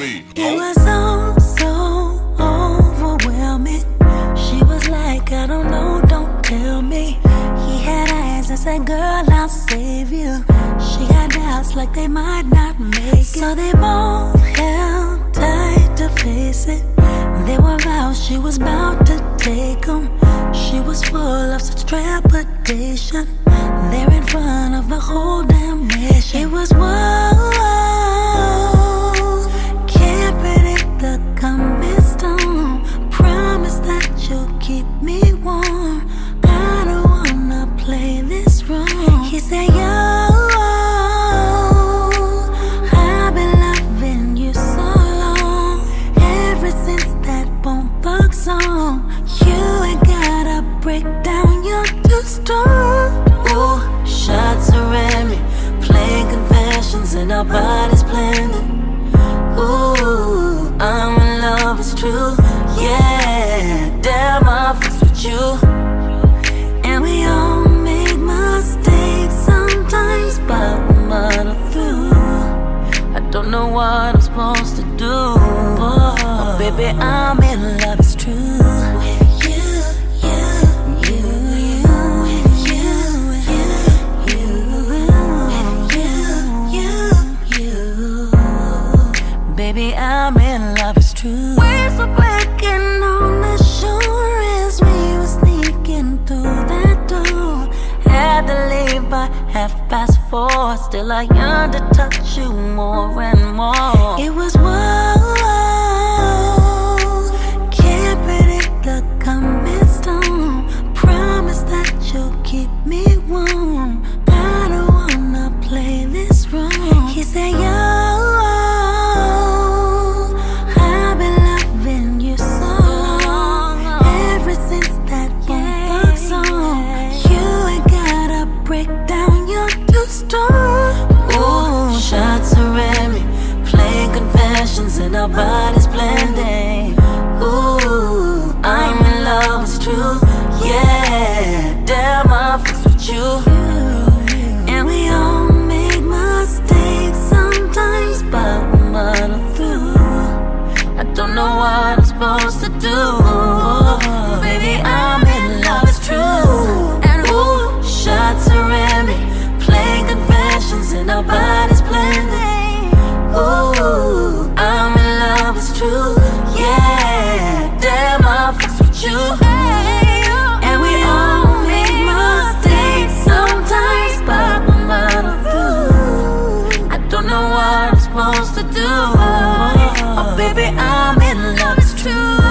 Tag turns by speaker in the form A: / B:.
A: me.
B: It was all so overwhelming. She was like, I don't know, don't tell me. He had eyes and said, girl, I'll save you. She had doubts like they might not make it. So they both held tight to face it. They were out, she was about to take 'em. She was full of such trepidation. There in front of the whole damn nation. It was whoa, can't predict the coming storm. Promise that you'll keep me warm. I don't wanna play this wrong. He said, yo, I've been loving you so long. Ever since that Bone Thugs song. You ain't gotta break down, you're too strong. Ooh, shots are at me, playing confessions and our bodies blending. Ooh, I'm in love, it's true. Yeah, damn, I fucks with you. And we all make mistakes sometimes, but we muddle through. I don't know what I'm supposed to do, but baby, I'm in love, it's true. Baby, I'm in love, it's true. Waves were breaking on the shore as we were sneaking through that door. Had to leave by 4:30. Still I yearn to touch you more and more. It was whoa, can't predict the coming storm. Promise that you'll keep me warm. I don't wanna play this wrong. He said, yo, ooh, shots are at me, playing confessions and our bodies blending. Ooh, I'm in love, it's true. Yeah, damn, I fucks with you. And we all make mistakes sometimes, but we muddle through. I don't know what I'm supposed to do. Baby, I'm in love, it's true. And ooh, shots are at me, playing confessions and our bodies blending. Ooh, I'm in love, it's true. Yeah, damn, I fucks with you. And we all make mistakes sometimes, but we muddle through. I don't know what I'm supposed to do. Oh, baby, I'm in love, it's true.